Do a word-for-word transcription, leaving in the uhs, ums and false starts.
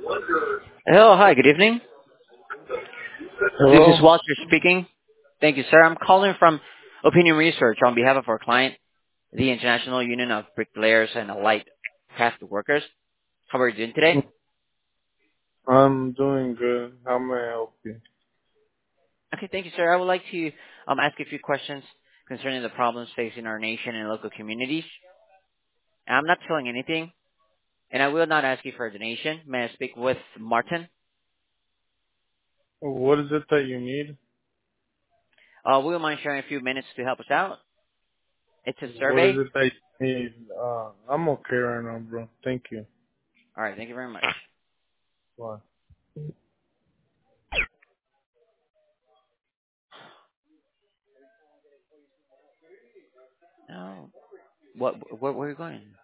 Hello, hi, good evening. This is Hello? Walter speaking. Thank you, sir. I'm calling from Opinion Research on behalf of our client, the International Union of Bricklayers and Allied Craft Workers. How are you doing today? I'm doing good. How may I help you? Okay, thank you, sir. I would like to um, ask a few questions concerning the problems facing our nation and local communities. I'm not selling anything, and I will not ask you for a donation. May I speak with Martin? What is it that you need? Uh, will you mind sharing a few minutes to help us out? It's a What is survey. it that you need? Uh, I'm okay right now, bro. Thank you. All right, thank you very much. Bye. No. What, where, where are you going?